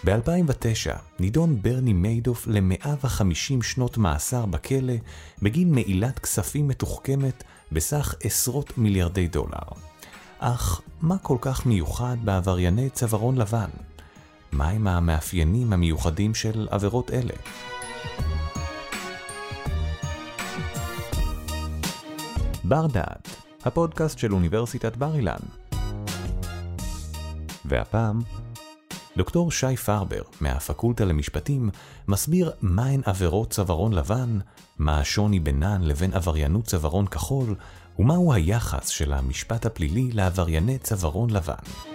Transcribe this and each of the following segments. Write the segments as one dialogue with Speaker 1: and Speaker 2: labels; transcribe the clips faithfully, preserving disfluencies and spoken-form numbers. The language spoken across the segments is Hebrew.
Speaker 1: ב-אלפיים ותשע נידון ברני מיידוף ל-מאה וחמישים שנות מאסר בכלא בגין מעילת כספים מתוחכמת בסך עשרות מיליארדי דולר. אך מה כל כך מיוחד בעברייני צווארון לבן? מהם המאפיינים המיוחדים של עבירות אלה? בר דעת, הפודקאסט של אוניברסיטת בר אילן. והפעם, דוקטור שי פרבר מהפקולטה למשפטים מסביר מהן עבירות צווארון לבן, מה השוני בינן לבין עבריינות צווארון כחול, ומהו היחס של המשפט הפלילי לעברייני צווארון לבן.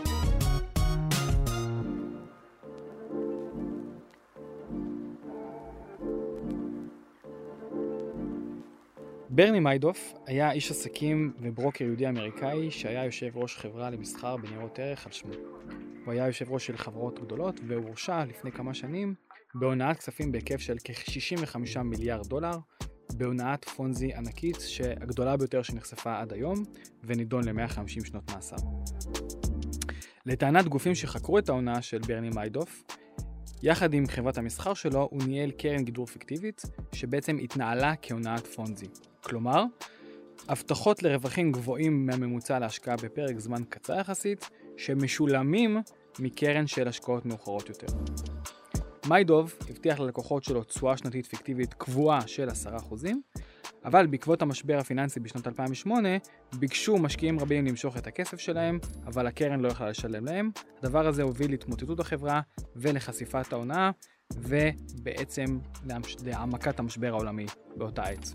Speaker 2: ברני מיידוף היה איש עסקים וברוקר יהודי אמריקאי שהיה יושב ראש חברה למסחר בניירות ערך על שמו. הוא היה יושב ראש של חברות גדולות והוא הורשע לפני כמה שנים בהונאת כספים בהיקף של כ-שישים וחמישה מיליארד דולר, בהונאת פונזי ענקית שהגדולה ביותר שנחשפה עד היום ונידון ל-מאה וחמישים שנות מאסר. לטענת גופים שחקרו את ההונאה של ברני מיידוף, יחד עם חברת המסחר שלו הוא ניהל קרן גידור פיקטיבית שבעצם התנהלה כהונאת פונזי. כלומר, הבטחות לרווחים גבוהים מהממוצע להשקעה בפרק זמן קצר יחסית, שמשולמים מקרן של השקעות מאוחרות יותר. מיידוף הבטיח ללקוחות שלו תשואה שנתית פיקטיבית קבועה של עשרה אחוזים, אבל בעקבות המשבר הפיננסי בשנת אלפיים ושמונה, ביקשו משקיעים רבים למשוך את הכסף שלהם, אבל הקרן לא יכלה לשלם להם. הדבר הזה הוביל להתמוטטות החברה ולחשיפת ההונאה, ובעצם להעמקת המשבר העולמי באותה עת.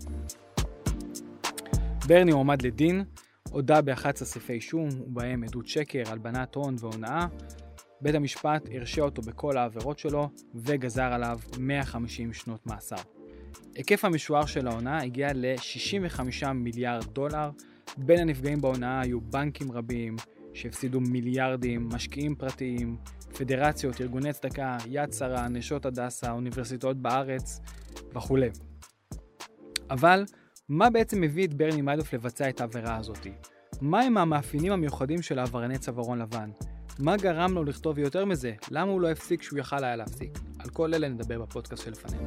Speaker 2: ברני הועמד לדין, הודה ב-אחד עשר סעיפי אישום, ובהם עדות שקר, הלבנת הון והונאה. בית המשפט הרשיע אותו בכל העבירות שלו, וגזר עליו מאה וחמישים שנות מאסר. היקף המשוער של ההונאה הגיע ל-שישים וחמישה מיליארד דולר. בין הנפגעים בהונאה היו בנקים רבים שהפסידו מיליארדים, משקיעים פרטיים, פדרציות, ארגוני צדקה, יד שרה, נשות הדסה, אוניברסיטאות בארץ וכו'. אבל מה בעצם מביא את ברני מיידוף לבצע את העבירה הזאת? מה הם המאפיינים המיוחדים של העברייני צווארון לבן? מה גרם לו לכתוב יותר מזה? למה הוא לא הפסיק שהוא יכל היה להפסיק? על כל אלה נדבר בפודקאסט שלפנינו.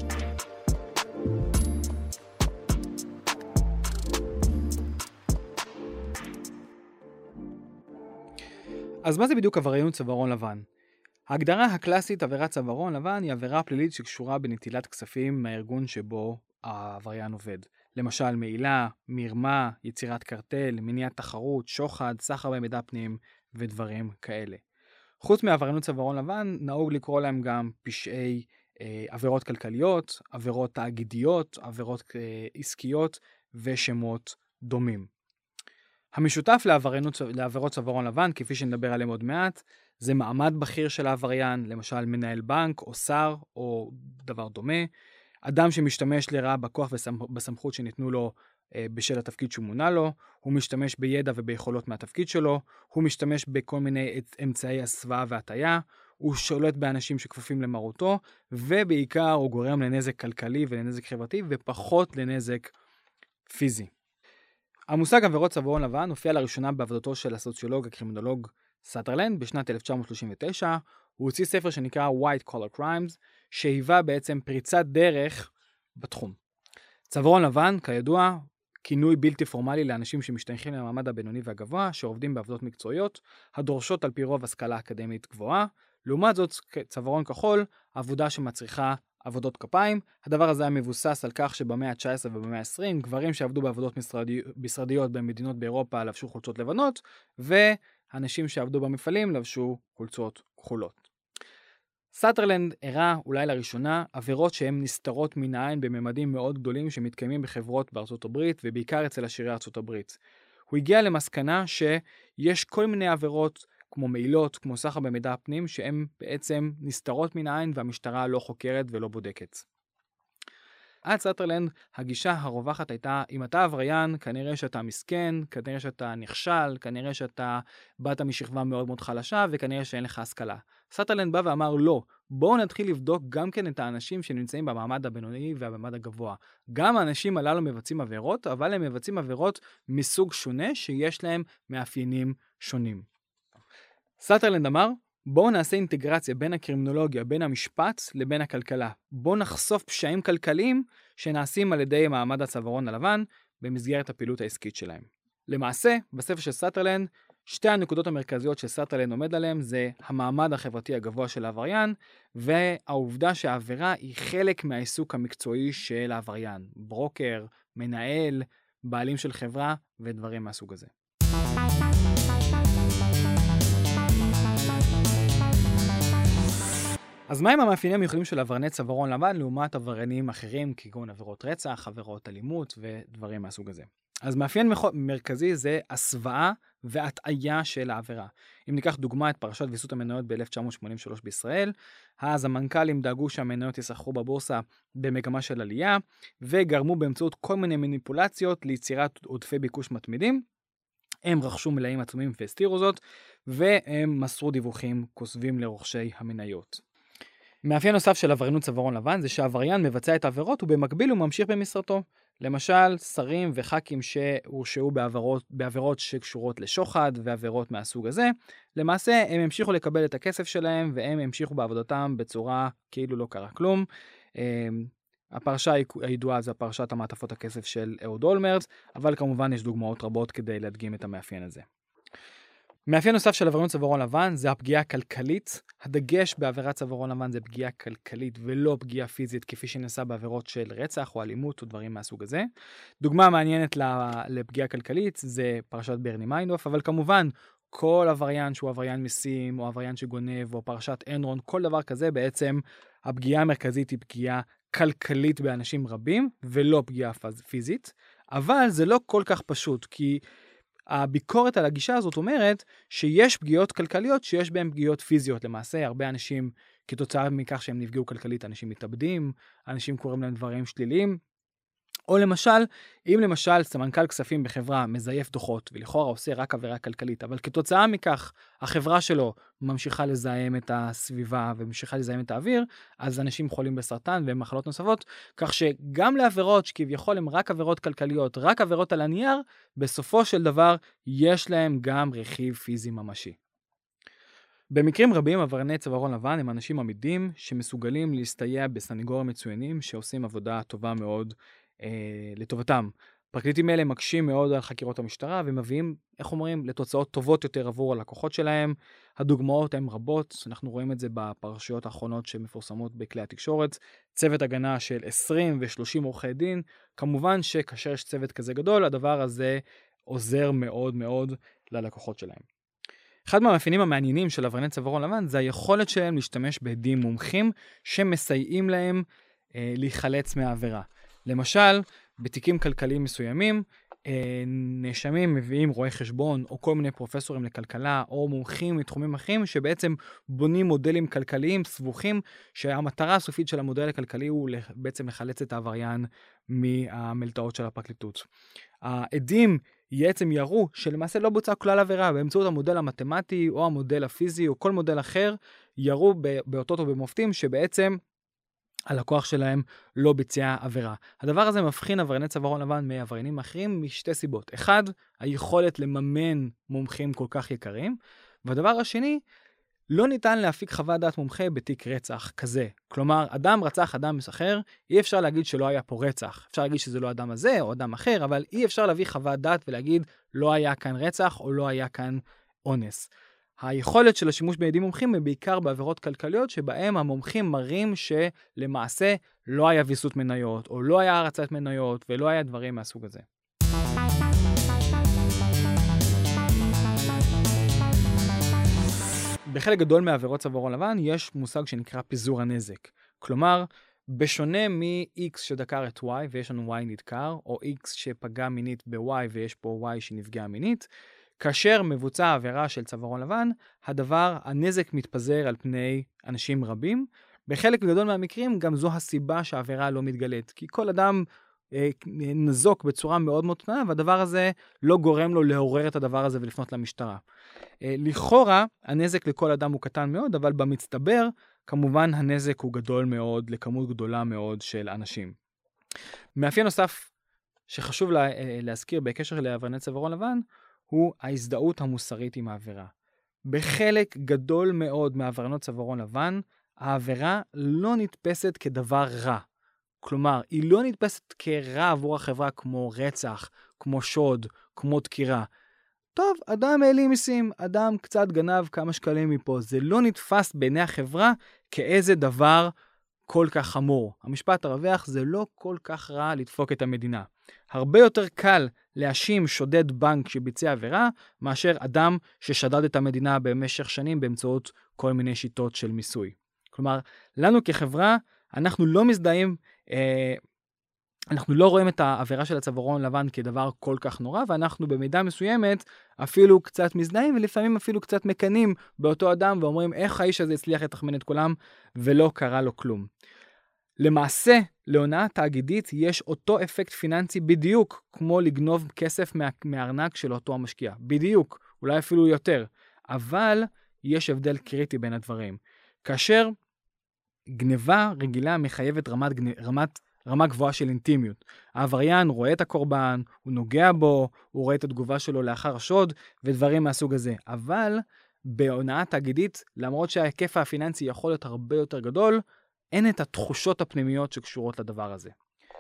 Speaker 2: אז מה זה בדיוק עבריינות צווארון לבן? ההגדרה הקלאסית עבירת צווארון לבן היא עבירה פלילית שקשורה בנטילת כספים מהארגון שבו העבריין עובד. למשל מעילה, מרמה, יצירת קרטל, מניעת תחרות, שוחד, סחר במידע פנים ודברים כאלה. חוץ מעבריינות צווארון לבן, נהוג לקרוא להם גם פשעי אה, עבירות כלכליות, עבירות תאגידיות, עבירות אה, עסקיות ושמות דומים. המשותף לעבריינות, לעבירות צווארון לבן, כפי שנדבר עליהם עוד מעט, זה מעמד בכיר של העבריין, למשל מנהל בנק או שר או דבר דומה, אדם שמשתמש לרעה בכוח ובסמכות שניתנו לו אה, בשל התפקיד שמונה לו, הוא משתמש בידע וביכולות מהתפקיד שלו, הוא משתמש בכל מיני אמצעי הסוואה והטיה, הוא שולט באנשים שכפופים למרותו, ובעיקר הוא גורם לנזק כלכלי ולנזק חברתי ופחות לנזק פיזי. המושג עבירות צווארון לבן הופיע לראשונה בעבודתו של הסוציולוג הקרימינולוג סאטרלנד בשנת אלף תשע מאות שלושים ותשע. הוא הוציא ספר שנקרא White Collar Crimes, שהיווה בעצם פריצת דרך בתחום. צווארון לבן, כידוע, כינוי בלתי פורמלי לאנשים שמשתייכים למעמד הבינוני והגבוה, שעובדים בעבודות מקצועיות, הדורשות על פי רוב השכלה אקדמית גבוהה. לעומת זאת, צווארון כחול, עבודה שמצריכה עבודות כפיים. הדבר הזה היה מבוסס על כך שבמאה ה-תשע עשרה ובמאה ה-עשרים, גברים שעבדו בעבודות משרדי, משרדיות במדינות באירופה לבשו חולצות לבנות, ואנשים שעבדו במפעלים לבשו חולצות כחולות. סאטרלנד הראה אולי לראשונה עבירות שהן נסתרות מן העין בממדים מאוד גדולים שמתקיימים בחברות בארצות הברית ובעיקר אצל עשירי ארצות הברית. הוא הגיע למסקנה שיש כל מיני עבירות כמו מעילות, כמו סחר במידע פנים, שהן בעצם נסתרות מן העין והמשטרה לא חוקרת ולא בודקת. עד סאטרלנד הגישה הרווחת הייתה, אם אתה עבריין, כנראה שאתה מסכן, כנראה שאתה נכשל, כנראה שאתה באת משכבה מאוד מאוד חלשה, וכנראה שאין לך השכלה. סאטרלנד בא ואמר לא, בואו נתחיל לבדוק גם כן את האנשים שנמצאים במעמד הבינוני והמעמד הגבוה. גם האנשים הללו מבצעים עבירות, אבל הם מבצעים עבירות מסוג שונה שיש להם מאפיינים שונים. סאטרלנד אמר, בואו נעשה אינטגרציה בין הקרימינולוגיה, בין המשפט לבין הכלכלה. בואו נחשוף פשעים כלכליים שנעשים על ידי מעמד הצווארון הלבן במסגרת הפעילות העסקית שלהם. למעשה, בספר של סאטרלנד, שתי הנקודות המרכזיות שסאטרלנד עומד עליהן זה המעמד החברתי הגבוה של העבריין, והעובדה שהעבירה היא חלק מהעיסוק המקצועי של העבריין. ברוקר, מנהל, בעלים של חברה ודברים מהסוג הזה. אז מהם המאפיינים המיוחדים של עברייני צווארון לבן לעומת עבריינים אחרים כגון עבירות רצח, עבירות אלימות ודברים מהסוג הזה? אז מאפיין מרכזי זה הסוואה והטעיה של העבירה. אם ניקח דוגמה את פרשת ויסות המניות ב-אלף תשע מאות שמונים ושלוש בישראל, אז המנכ"לים דאגו שהמניות יסחרו בבורסה במגמה של עלייה, וגרמו באמצעות כל מיני מניפולציות ליצירת עודפי ביקוש מתמידים. הם רכשו מלאים עצומים והסתירו זאת, והם מסרו דיווחים כוסבים לרוכשי המניות. מאפיין נוסף של עבריינות צווארון לבן זה שהעבריין מבצע את העבירות ובמקביל הוא ממשיך במשרתו. למשל, שרים וח"כים שהורשעו בעבירות, בעבירות שקשורות לשוחד ועבירות מהסוג הזה, למעשה הם המשיכו לקבל את הכסף שלהם והם המשיכו בעבודתם בצורה כאילו לא קרה כלום. הפרשה הידועה זה פרשת המעטפות הכסף של אהוד אולמרט, אבל כמובן יש דוגמאות רבות כדי להדגים את המאפיין הזה. מאפיין נוסף של עבריינות צווארון לבן זה הפגיעה הכלכלית. הדגש בעבירת צווארון לבן זה פגיעה כלכלית ולא פגיעה פיזית כפי שנעשה בעבירות של רצח או אלימות או דברים מהסוג הזה. דוגמה מעניינת לפגיעה כלכלית זה פרשת ברני מיינדוף, אבל כמובן כל עבריין שהוא עבריין מיסים או עבריין שגונב או פרשת אנרון, כל דבר כזה בעצם הפגיעה המרכזית היא פגיעה כלכלית באנשים רבים ולא פגיעה פיזית, אבל זה לא כל כך פשוט כי הביקורת על הגישה הזאת אומרת שיש פגיעות כלכליות שיש בהן פגיעות פיזיות. למעשה, הרבה אנשים, כתוצאה מכך שהם נפגעו כלכלית, אנשים מתאבדים, אנשים קוראים להם דברים שליליים. או למשל, אם למשל סמנכ"ל כספים בחברה מזייף דוחות ולכאורה עושה רק עבירה כלכלית, אבל כתוצאה מכך החברה שלו ממשיכה לזהם את הסביבה וממשיכה לזהם את האוויר, אז אנשים חולים בסרטן ומחלות נוספות, כך שגם לעבירות שכביכול הן רק עבירות כלכליות, רק עבירות על הנייר, בסופו של דבר יש להם גם רכיב פיזי ממשי. במקרים רבים עברייני צווארון לבן הם אנשים עמידים שמסוגלים להסתייע בסניגורים מצוינים שעושים עבודה טובה מאוד לטובתם. פרקליטים אלה מקשים מאוד על חקירות המשטרה ומביאים, איך אומרים, לתוצאות טובות יותר עבור הלקוחות שלהם. הדוגמאות הן רבות, אנחנו רואים את זה בפרשיות האחרונות שמפורסמות בכלי התקשורת. צוות הגנה של עשרים ו-שלושים עורכי דין, כמובן שכאשר יש צוות כזה גדול, הדבר הזה עוזר מאוד מאוד ללקוחות שלהם. אחד מהמאפיינים המעניינים של עברייני צווארון לבן זה היכולת שלהם להשתמש בעדים מומחים שמסייעים להם אה, להיחלץ מהעבירה. למשל, בתיקים כלכליים מסוימים, נאשמים מביאים רואי חשבון או כל מיני פרופסורים לכלכלה או מומחים מתחומים אחרים שבעצם בונים מודלים כלכליים סבוכים שהמטרה הסופית של המודל הכלכלי הוא בעצם לחלץ את העבריין מהמלטעות של הפרקליטות. העדים בעצם יראו שלמעשה לא בוצע כלל עבירה באמצעות המודל המתמטי או המודל הפיזי או כל מודל אחר, יראו באותות או במופתים שבעצם הלקוח שלהם לא ביצע עבירה. הדבר הזה מבחין עברייני צווארון לבן מעבריינים אחרים משתי סיבות. אחד, היכולת לממן מומחים כל כך יקרים, והדבר השני, לא ניתן להפיק חוות דעת מומחה בתיק רצח כזה. כלומר, אדם רצח אדם אחר, אי אפשר להגיד שלא היה פה רצח. אפשר להגיד שזה לא אדם הזה או אדם אחר, אבל אי אפשר להביא חוות דעת ולהגיד לא היה כאן רצח או לא היה כאן אונס. היכולת של השימוש בעדים מומחים היא בעיקר בעבירות כלכליות שבהם המומחים מראים שלמעשה לא היה ויסות מניות או לא היה הרצת מניות ולא היה דברים מהסוג הזה. בחלק גדול מעבירות צווארון לבן יש מושג שנקרא פיזור הנזק. כלומר, בשונה מ-X שדקר את Y ויש לנו Y נדקר, או X שפגע מינית ב-Y ויש פה Y שנפגע מינית, כאשר מבוצע עבירה של צווארון לבן, הדבר, הנזק מתפזר על פני אנשים רבים. בחלק גדול מהמקרים גם זו הסיבה שהעבירה לא מתגלית, כי כל אדם אה, נזוק בצורה מאוד מאוד קטנה, והדבר הזה לא גורם לו לעורר את הדבר הזה ולפנות למשטרה. אה, לכאורה, הנזק לכל אדם הוא קטן מאוד, אבל במצטבר, כמובן הנזק הוא גדול מאוד, לכמות גדולה מאוד של אנשים. מאפיין נוסף שחשוב לה, אה, להזכיר בקשר לעברייני צווארון לבן, הוא ההזדהות המוסרית עם העבירה. בחלק גדול מאוד מעבריינות צווארון לבן, העבירה לא נתפסת כדבר רע. כלומר, היא לא נתפסת כרע עבור החברה כמו רצח, כמו שוד, כמו דקירה. טוב, אדם העלים מיסים, אדם קצת גנב כמה שקלים מפה. זה לא נתפס בעיני החברה כאיזה דבר כל כך חמור. המשפט הרווח זה לא כל כך רע לדפוק את המדינה. הרבה יותר קל להאשים שודד בנק שביצע עבירה, מאשר אדם ששדד את המדינה במשך שנים באמצעות כל מיני שיטות של מיסוי. כלומר, לנו כחברה, אנחנו לא מזדהים, אה, אנחנו לא רואים את העבירה של הצווארון לבן כדבר כל כך נורא, ואנחנו במידה מסוימת אפילו קצת מזדהים, ולפעמים אפילו קצת מקנים באותו אדם, ואומרים איך האיש הזה הצליח לתחמן את כולם, ולא קרה לו כלום. למעשה, להונאה תאגידית יש אותו אפקט פיננסי בדיוק, כמו לגנוב כסף מה, מהארנק של אותו המשקיע. בדיוק, אולי אפילו יותר. אבל יש הבדל קריטי בין הדברים. כאשר גניבה רגילה מחייבת רמת, רמת, רמה גבוהה של אינטימיות. העבריין רואה את הקורבן, הוא נוגע בו, הוא רואה את התגובה שלו לאחר השוד, ודברים מהסוג הזה. אבל בהונאה תאגידית, למרות שההיקף הפיננסי יכול להיות הרבה יותר גדול, אין את התחושות הפנימיות שקשורות לדבר הזה.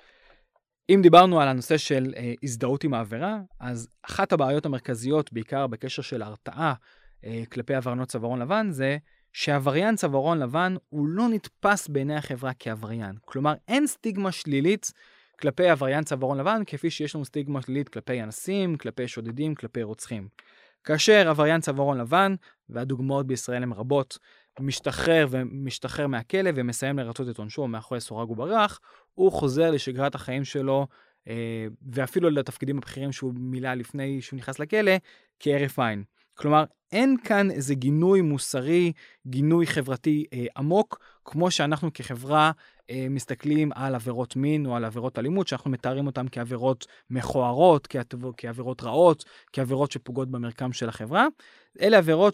Speaker 2: אם דיברנו על הנושא של אה, הזדהות עם העבירה, אז אחת הבעיות המרכזיות, בעיקר בקשר של הרתעה אה, כלפי עבריינות צווארון לבן, זה שעבריין צווארון לבן הוא לא נתפס בעיני החברה כעבריין. כלומר, אין סטיגמה שלילית כלפי עבריין צווארון לבן, כפי שיש לנו סטיגמה שלילית כלפי אנסים, כלפי שודדים, כלפי רוצחים. כאשר עבריין צווארון לבן, והדוגמאות בישראל הן רבות, משתחרר ומשתחרר מהכלא ומסיים לרצות את עונשו מאחורי סורג ובריח, הוא חוזר לשגרת החיים שלו, אה, ואפילו לתפקידים הבכירים שהוא מילא לפני שהוא נכנס לכלא, כהרף עין. כלומר, אין כאן איזה גינוי מוסרי, גינוי חברתי אה, עמוק, כמו שאנחנו כחברה אה, מסתכלים על עבירות מין או על עבירות אלימות, שאנחנו מתארים אותן כעבירות מכוערות, כעבירות רעות, כעבירות שפוגעות במרקם של החברה. אלה עבירות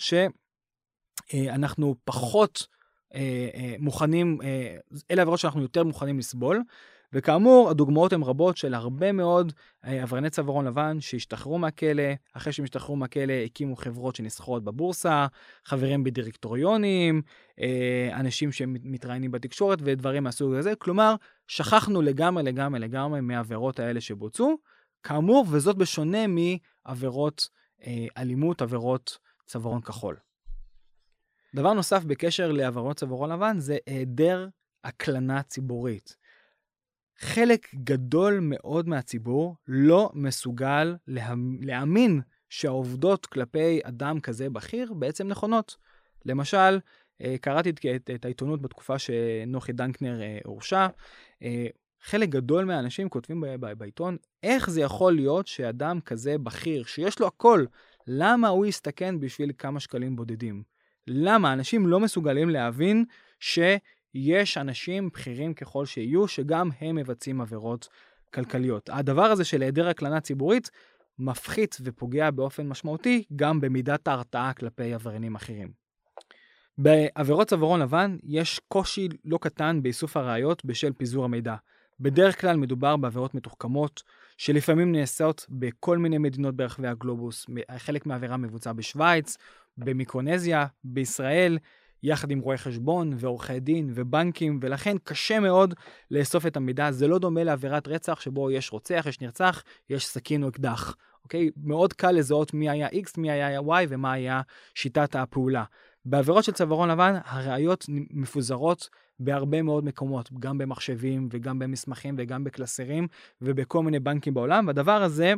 Speaker 2: שאנחנו פחות אה, אה, מוכנים, אה, אלה עבירות שאנחנו יותר מוכנים לסבול, וכאמור, הדוגמאות הן רבות של הרבה מאוד עברייני צווארון לבן שהשתחררו מהכלא, אחרי שהם השתחררו מהכלא הקימו חברות שנסחרות בבורסה, חברים בדירקטוריונים, אנשים שמתראיינים בתקשורת ודברים מהסוג הזה. כלומר, שכחנו לגמרי לגמרי לגמרי מהעבירות האלה שבוצעו, כאמור, וזאת בשונה מעבירות אלימות, עבירות צווארון כחול. דבר נוסף בקשר לעבירות צווארון לבן זה היעדר הקלנה ציבורית. חלק גדול מאוד מהציבור לא מסוגל להאמין שהעובדות כלפי אדם כזה בכיר בעצם נכונות. למשל, קראתי את העיתונות בתקופה שנוחי דנקנר הורשע. חלק גדול מהאנשים כותבים בעיתון, איך זה יכול להיות שאדם כזה בכיר, שיש לו הכל, למה הוא יסתכן בשביל כמה שקלים בודדים? למה? אנשים לא מסוגלים להבין ש... יש אנשים בכירים ככל שיהיו, שגם הם מבצעים עבירות כלכליות. הדבר הזה של היעדר הקלנה ציבורית, מפחית ופוגע באופן משמעותי, גם במידת ההרתעה כלפי עבריינים אחרים. בעבירות צווארון לבן, יש קושי לא קטן באיסוף הראיות בשל פיזור המידע. בדרך כלל מדובר בעבירות מתוחכמות, שלפעמים נעשות בכל מיני מדינות ברחבי הגלובוס. חלק מהעבירה מבוצע בשוויץ, במיקרונזיה, בישראל, יחד עם רואי חשבון ועורכי דין ובנקים, ולכן קשה מאוד לאסוף את המידע. זה לא דומה לעבירת רצח שבו יש רוצח, יש נרצח, יש סכין או אקדח. אוקיי? מאוד קל לזהות מי היה X, מי היה Y ומה היה שיטת הפעולה. בעבירות של צווארון לבן, הראיות מפוזרות בהרבה מאוד מקומות, גם במחשבים וגם במסמכים וגם בקלסרים ובכל מיני בנקים בעולם, והדבר הזה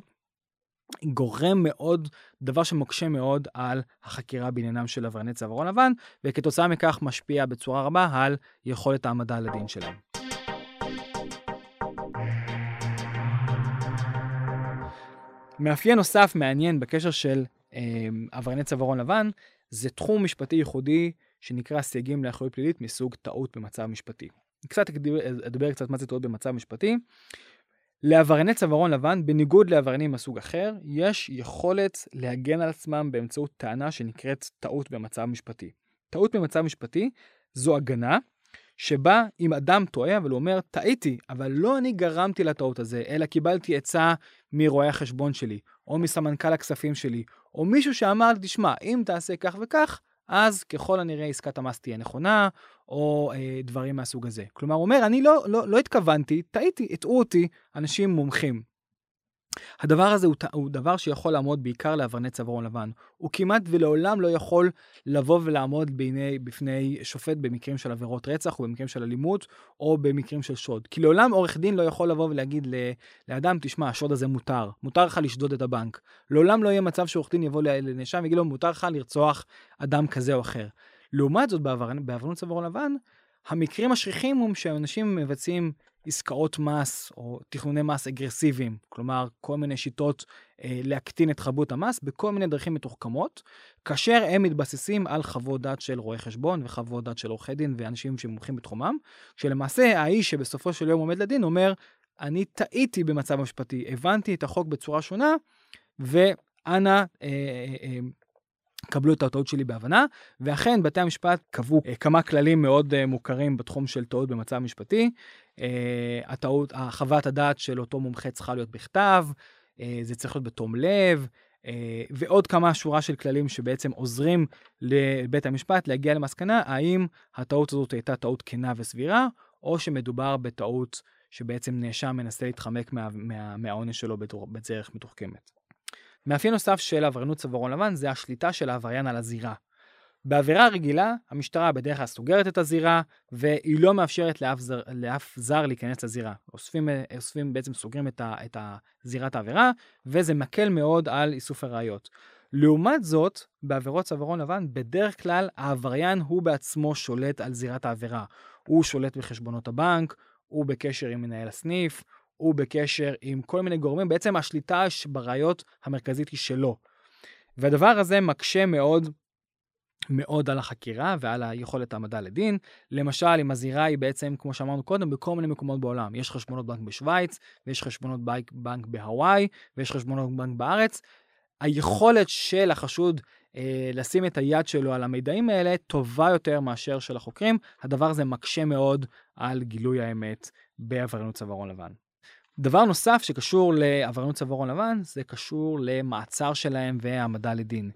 Speaker 2: גורם מאוד, דבר שמוקשה מאוד על החקירה בעניינם של עברייני צווארון לבן, וכתוצאה מכך משפיע בצורה רבה על יכולת העמדה לדין שלהם. מאפיין נוסף מעניין בקשר של אה, עברייני צווארון לבן, זה תחום משפטי ייחודי שנקרא סייגים לאחריות פלילית מסוג טעות במצב משפטי. קצת אדבר קצת מה זה טעות במצב משפטי. לעברייני צווארון לבן, בניגוד לעבריינים מסוג אחר, יש יכולת להגן על עצמם באמצעות טענה שנקראת טעות במצב משפטי. טעות במצב משפטי זו הגנה שבה אם אדם טועה, אבל הוא אומר, טעיתי, אבל לא אני גרמתי לטעות הזה, אלא קיבלתי עצה מרואי החשבון שלי, או מסמנכ"ל הכספים שלי, או מישהו שאמר, תשמע, אם תעשה כך וכך, אז ככל הנראה עסקת המס תהיה נכונה, או אה, דברים מהסוג הזה. כלומר, הוא אומר, אני לא, לא, לא התכוונתי, טעיתי, הטעו אותי אנשים מומחים. הדבר הזה הוא, הוא דבר שיכול לעמוד בעיקר לעברייני צווארון לבן. הוא כמעט ולעולם לא יכול לבוא ולעמוד ביני, בפני שופט במקרים של עבירות רצח, או במקרים של אלימות, או במקרים של שוד. כי לעולם עורך דין לא יכול לבוא ולהגיד לאדם, תשמע, השוד הזה מותר. מותר לך לשדוד את הבנק. לעולם לא יהיה מצב שעורך דין יבוא לנאשם ויגיד לו, מותר לך לרצוח אדם כזה או אחר. לעומת זאת, בעבריינות צווארון לבן, המקרים השכיחים הם שאנשים מבצעים עסקאות מס או תכנוני מס אגרסיביים, כלומר כל מיני שיטות אה, להקטין את חבות המס בכל מיני דרכים מתוחכמות, כאשר הם מתבססים על חוות דעת של רואי חשבון וחוות דעת של עורכי דין ואנשים שמומחים בתחומם, שלמעשה האיש שבסופו של יום עומד לדין אומר, אני טעיתי במצב משפטי, הבנתי את החוק בצורה שונה, ואנא אה, אה, אה, קבלו את הטעות שלי בהבנה, ואכן בתי המשפט קבעו uh, כמה כללים מאוד uh, מוכרים בתחום של טעות במצב משפטי. Uh, הטעות, החוות הדעת של אותו מומחה צריכה להיות בכתב, uh, זה צריך להיות בתום לב, uh, ועוד כמה שורה של כללים שבעצם עוזרים לבית המשפט להגיע למסקנה, האם הטעות הזאת הייתה טעות כנה וסבירה, או שמדובר בטעות שבעצם נאשם מנסה להתחמק מה, מה, מהעונש שלו בדרך מתוחכמת. מאפיין נוסף של עבריינות צווארון לבן זה השליטה של העבריין על הזירה. בעבירה רגילה, המשטרה בדרך כלל סוגרת את הזירה, והיא לא מאפשרת לאף זר, לאף זר להיכנס לזירה. אוספים, אוספים בעצם סוגרים את, ה, את הזירת העבירה, וזה מקל מאוד על איסוף הראיות. לעומת זאת, בעבירות צווארון לבן, בדרך כלל העבריין הוא בעצמו שולט על זירת העבירה. הוא שולט בחשבונות הבנק, הוא בקשר עם מנהל הסניף, הוא בקשר עם כל מיני גורמים, בעצם השליטה בראיות המרכזית היא שלו. והדבר הזה מקשה מאוד, מאוד על החקירה ועל היכולת העמדה לדין. למשל, אם הזירה היא בעצם, כמו שאמרנו קודם, בכל מיני מקומות בעולם. יש חשבונות בנק בשוויץ, ויש חשבונות בנק, בנק בהוואי, ויש חשבונות בנק בארץ. היכולת של החשוד אה, לשים את היד שלו על המידעים האלה טובה יותר מאשר של החוקרים. הדבר הזה מקשה מאוד על גילוי האמת בעבריינות צווארון לבן. דבר נוסף שקשור לעבריינות צווארון לבן, זה קשור למעצר שלהם והעמדה לדין.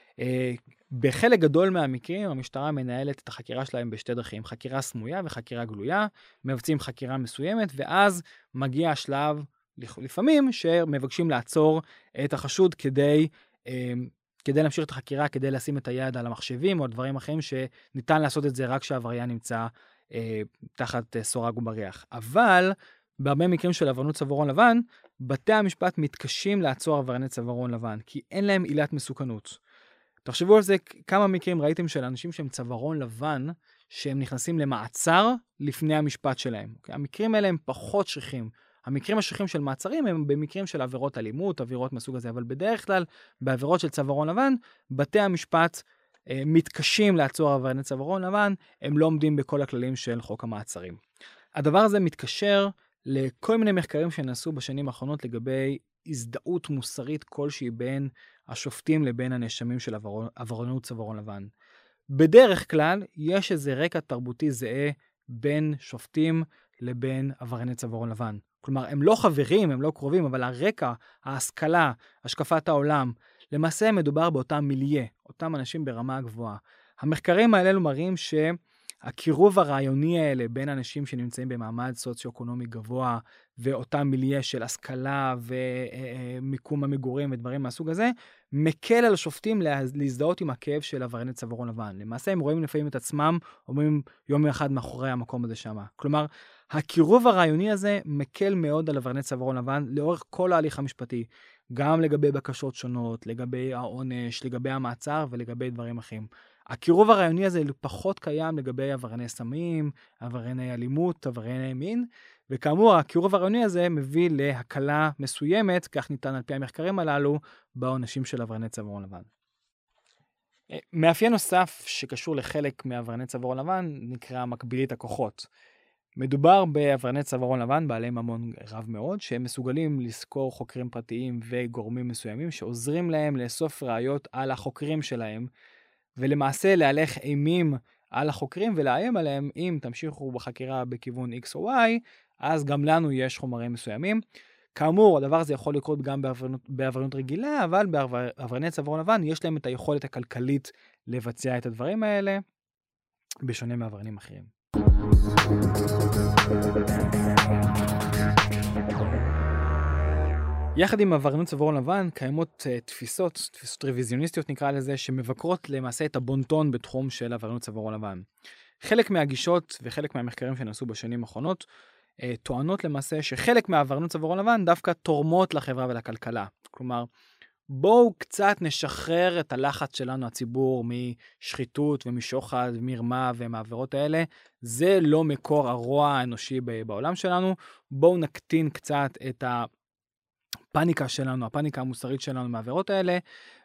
Speaker 2: בחלק גדול מהמקרים, המשטרה מנהלת את החקירה שלהם בשתי דרכים, חקירה סמויה וחקירה גלויה, מבצעים חקירה מסוימת, ואז מגיע השלב, לפעמים, שמבקשים לעצור את החשוד כדי, כדי להמשיך את החקירה, כדי לשים את היד על המחשבים, או דברים אחרים שניתן לעשות את זה רק כשהעבריין נמצא תחת סורג ובריח. אבל בהרבה מקרים של עבריינות צווארון לבן, בתי המשפט מתקשים לעצור עברייני צווארון לבן, כי אין להם עילת מסוכנות. תחשבו על זה, כמה מקרים ראיתם של אנשים שהם צווארון לבן, שהם נכנסים למעצר לפני המשפט שלהם. המקרים האלה הם פחות שכיחים. המקרים השכיחים של מעצרים הם במקרים של עבירות אלימות, עבירות מסוג הזה, אבל בדרך כלל, בעבירות של צווארון לבן, בתי המשפט אה, מתקשים לעצור עברייני צווארון לבן, הם לא עומדים בכל הכללים של חוק המעצרים. הדבר הזה מתקשר לכל מיני מחקרים שנעשו בשנים האחרונות לגבי הזדהות מוסרית כלשהי בין השופטים לבין הנאשמים של עבריינות צווארון לבן. בדרך כלל יש איזה רקע תרבותי זהה בין שופטים לבין עברייני צווארון לבן. כלומר, הם לא חברים, הם לא קרובים, אבל הרקע, ההשכלה, השקפת העולם, למעשה מדובר באותם מיליה, אותם אנשים ברמה הגבוהה. המחקרים האלה מראים ש הקירוב הרעיוני האלה בין אנשים שנמצאים במעמד סוציו-אקונומי גבוה, ואותם מיליה של השכלה ומיקום המגורים ודברים מהסוג הזה, מקל על השופטים להזדהות עם הכאב של עברייני צווארון לבן. למעשה הם רואים לפעמים את עצמם, אומרים יום אחד מאחורי המקום הזה שמה. כלומר, הקירוב הרעיוני הזה מקל מאוד על עברייני צווארון לבן לאורך כל ההליך המשפטי, גם לגבי בקשות שונות, לגבי העונש, לגבי המעצר ולגבי דברים אחרים. הקירוב הרעיוני הזה פחות קיים לגבי עברייני סמים, עברייני אלימות, עברייני מין, וכאמור, הקירוב הרעיוני הזה מביא להקלה מסוימת, כך ניתן על פי המחקרים הללו, בעונשים של עברייני צווארון לבן. מאפיין נוסף שקשור לחלק מעברייני צווארון לבן נקרא מקבילית הכוחות. מדובר בעברייני צווארון לבן בעלי ממון רב מאוד, שהם מסוגלים לזכור חוקרים פרטיים וגורמים מסוימים שעוזרים להם לאסוף ראיות על החוקרים שלהם, ולמעשה להלך אימים על החוקרים ולאיים עליהם, אם תמשיכו בחקירה בכיוון X או Y, אז גם לנו יש חומרים מסוימים. כאמור, הדבר הזה יכול לקרות גם בעבריינות רגילה, אבל בעברייני צווארון לבן יש להם את היכולת הכלכלית לבצע את הדברים האלה, בשונה מעבריינים אחרים. יחד עם עבריינות צווארון לבן, קיימות uh, תפיסות, תפיסות רוויזיוניסטיות נקרא לזה, שמבקרות למעשה את הבונטון בתחום של עבריינות צווארון לבן. חלק מהגישות וחלק מהמחקרים שנעשו בשנים האחרונות, uh, טוענות למעשה שחלק מהעבריינות צווארון לבן דווקא תורמות לחברה ולכלכלה. כלומר, בואו קצת נשחרר את הלחץ שלנו הציבור משחיתות ומשוחד ומרמה ומעבירות האלה. זה לא מקור הרוע האנושי בעולם שלנו. בואו נקטין קצת את הפאניקה שלנו, הפאניקה המוסרית שלנו מהעבירות האלה,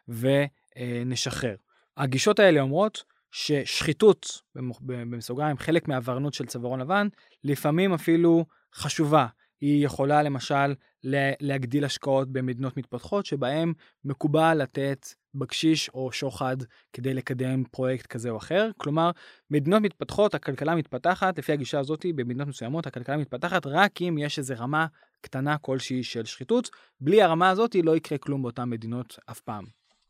Speaker 2: ונשחרר. הגישות האלה אומרות ששחיתות, במסוגריים, חלק מהעבריינות של צווארון לבן, לפעמים אפילו חשובה. היא יכולה למשל להגדיל השקעות במדינות מתפתחות, שבהם מקובל לתת בקשיש או שוחד כדי לקדם פרויקט כזה או אחר. כלומר, מדינות מתפתחות, הכלכלה מתפתחת, לפי הגישה הזאת, במדינות מסוימות, הכלכלה מתפתחת רק אם יש איזו רמה קטנה כלשהי של שחיתות. בלי הרמה הזאת לא יקרה כלום באותן מדינות אף פעם.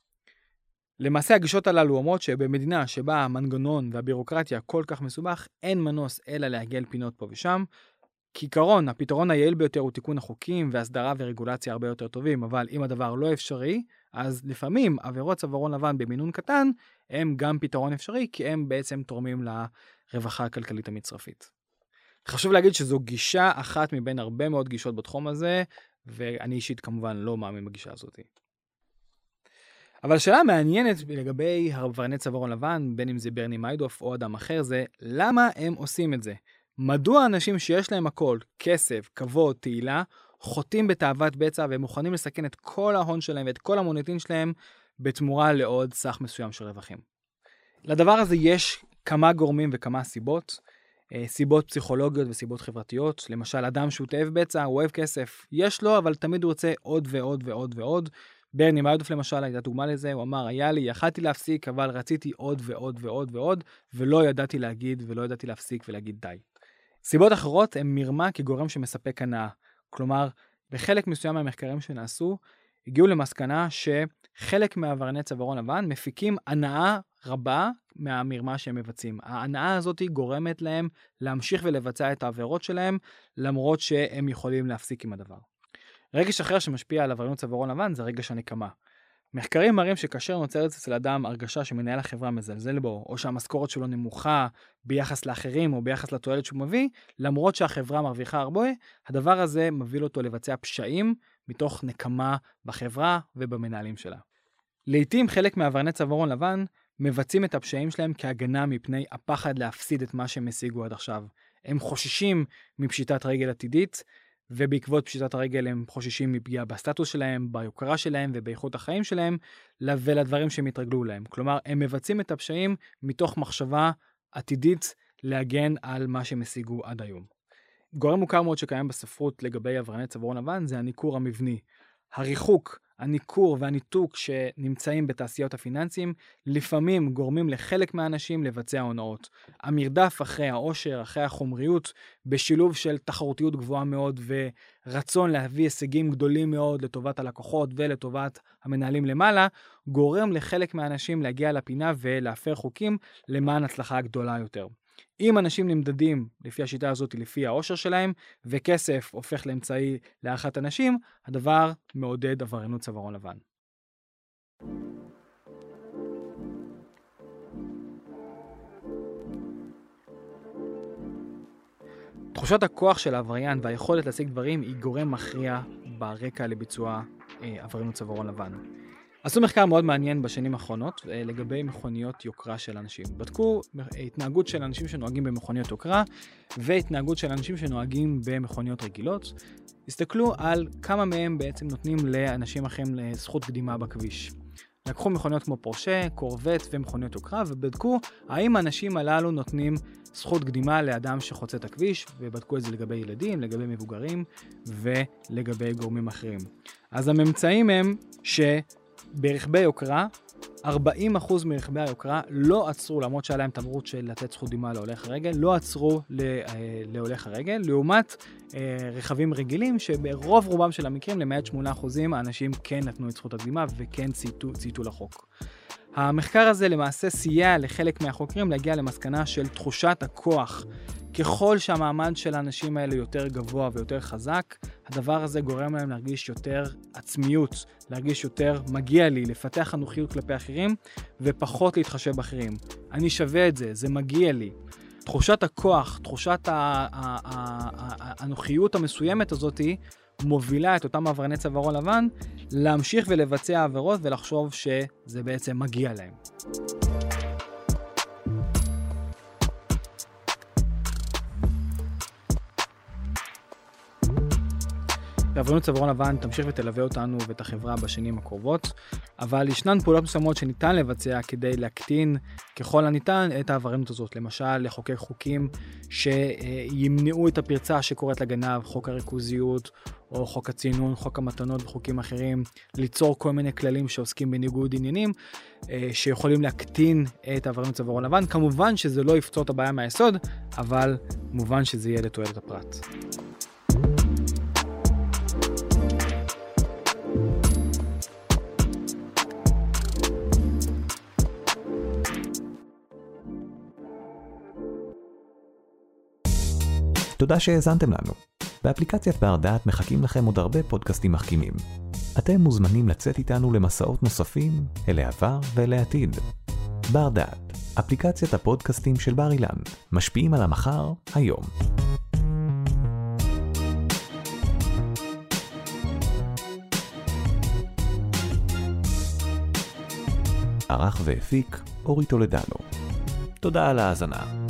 Speaker 2: למעשה הגישות הללו אומרות שבמדינה שבה המנגנון והבירוקרטיה כל כך מסובך, אין מנוס אלא להגל פינות פה ושם. כעיקרון, הפתרון היעיל ביותר הוא תיקון החוקים והסדרה ורגולציה הרבה יותר טובים, אבל אם הדבר לא אפשרי, אז לפעמים עבירות צווארון לבן במינון קטן, הם גם פתרון אפשרי, כי הם בעצם תורמים לרווחה הכלכלית המצרפית. חשוב להגיד שזו גישה אחת מבין הרבה מאוד גישות בתחום הזה, ואני אישית כמובן לא מאמין בגישה הזאת. אבל השאלה מעניינת לגבי עברייני צווארון לבן, בין אם זה ברני מיידוף או אדם אחר, זה למה הם עושים את זה? מדוע אנשים שיש להם הכל, כסף, כבוד, תהילה, חוטאים בתאוות בצע והם מוכנים לסכן את כל ההון שלהם ואת כל המוניטין שלהם בתמורה לעוד סך מסוים של רווחים? לדבר הזה יש כמה גורמים וכמה סיבות, סיבות פסיכולוגיות וסיבות חברתיות. למשל, אדם שהוא תאב בצע, הוא אוהב כסף, יש לו, אבל תמיד הוא רוצה עוד ועוד ועוד ועוד. ברני מיידוף למשל הייתה דוגמה לזה, הוא אמר, היה לי, יכלתי להפסיק, אבל רציתי עוד ועוד ועוד ועוד, ולא ידעתי להגיד ולא ידעתי להפסיק ולהגיד די. סיבות אחרות הן מרמה כגורם שמספק הנאה. כלומר, בחלק מסוים מהמחקרים שנעשו, הגיעו למסקנה שחלק מעברייני צווארון לבן מפיקים הנאה רבה מהמרמה שהם מבצעים. ההנאה הזאת גורמת להם להמשיך ולבצע את העבירות שלהם, למרות שהם יכולים להפסיק עם הדבר. רגש אחר שמשפיע על עבריינות צווארון לבן זה רגש הנקמה. מחקרים מראים שכאשר נוצרת אצל אדם הרגשה שמנהל החברה מזלזל בו, או שהמשכורת שלו נמוכה ביחס לאחרים או ביחס לתועלת שהוא מביא, למרות שהחברה מרוויחה הרבה, הדבר הזה מביא אותו לבצע פשעים מתוך נקמה בחברה ובמנהלים שלה. לעתים חלק מעברייני צווארון לבן מבצעים את הפשעים שלהם כהגנה מפני הפחד להפסיד את מה שהם השיגו עד עכשיו. הם חוששים מפשיטת רגל עתידית, ובעקבות פשיטת הרגל הם חוששים מפגיעה בסטטוס שלהם, ביוקרה שלהם ובאיכות החיים שלהם, ולדברים שהם התרגלו להם. כלומר, הם מבצעים את הפשעים מתוך מחשבה עתידית להגן על מה שהם השיגו עד היום. גורם מוכר מאוד שקיים בספרות לגבי עברייני צווארון לבן זה הניכור המבני. הריחוק, הניכור והניתוק שנמצאים בתעשיות הפיננסיים, לפעמים גורמים לחלק מהאנשים לבצע הונאות. המרדף אחרי העושר, אחרי החומריות, בשילוב של תחרותיות גבוהה מאוד ורצון להביא הישגים גדולים מאוד לטובת הלקוחות ולטובת המנהלים למעלה, גורם לחלק מהאנשים להגיע לפינה ולהפר חוקים למען הצלחה גדולה יותר. אם אנשים נמדדים לפי השיטה הזאת, לפי העושר שלהם, וכסף הופך לאמצעי להערכת אנשים, הדבר מעודד עבריינות צווארון לבן. תחושת הכוח של העבריין והיכולת להשיג דברים היא גורם מכריע ברקע לביצוע אה, עבריינות צווארון לבן. עשו מחקר מאוד מעניין בשנים האחרונות לגבי מכוניות יוקרה של אנשים. בדקו התנהגות של אנשים שנוהגים במכוניות יוקרה והתנהגות של אנשים שנוהגים במכוניות רגילות. הסתכלו על כמה מהם בעצם נותנים לאנשים אחרים לזכות קדימה בכביש. לקחו מכוניות כמו פורשה, קורבט ומכוניות יוקרה ובדקו האם האנשים הללו נותנים זכות קדימה לאדם שחוצה את הכביש, ובדקו את זה לגבי ילדים, לגבי מבוגרים ולגבי גורמים אחרים. אז הממצאים הם ש ברכבי יוקרה, ארבעים אחוז מרכבי היוקרה לא עצרו, למרות שהיה להם תמרוץ של לתת זכות קדימה להולך הרגל, לא עצרו להולך הרגל, לעומת רכבים רגילים שברוב רובם של המקרים, למעט שמונה אחוז, האנשים כן נתנו את זכות הקדימה וכן צייתו, צייתו לחוק. המחקר הזה למעשה סייע לחלק מהחוקרים להגיע למסקנה של תחושת הכוח. ככל שהמעמד של האנשים האלה יותר גבוה ויותר חזק, הדבר הזה גורם להם להרגיש יותר עצמיות, להרגיש יותר מגיע לי, לפתח חנוכיות כלפי אחרים ופחות להתחשב באחרים. אני שווה את זה, זה מגיע לי. תחושת הכוח, תחושת הנוחיות המסוימת הזאת מובילה את אותם עברייני צווארון לבן להמשיך ולבצע עבירות ולחשוב שזה בעצם מגיע להם. עבריינות צווארון לבן תמשיך ותלווה אותנו ואת החברה בשנים הקרובות, אבל ישנן פעולות מסוימות שניתן לבצע כדי להקטין ככל הניתן את העבריינות הזאת. למשל, לחוקק חוקים שימנעו את הפרצה שקורית לגנב, חוק הריכוזיות או חוק הצינון, חוק המתנות וחוקים אחרים, ליצור כל מיני כללים שעוסקים בניגוד עניינים שיכולים להקטין את העבריינות צווארון לבן. כמובן שזה לא יפתור את הבעיה מהיסוד, אבל מובן שזה יהיה לתועלת הפרט.
Speaker 1: תודה שהאזנתם לנו. באפליקציית בר דעת מחכים לכם עוד הרבה פודקאסטים מחכימים. אתם מוזמנים לצאת איתנו למסעות נוספים אל העבר ואל העתיד. בר דעת, אפליקציית הפודקאסטים של בר אילן, משפיעים על המחר היום. ערך והפיק אורי טולדנו. תודה על ההאזנה.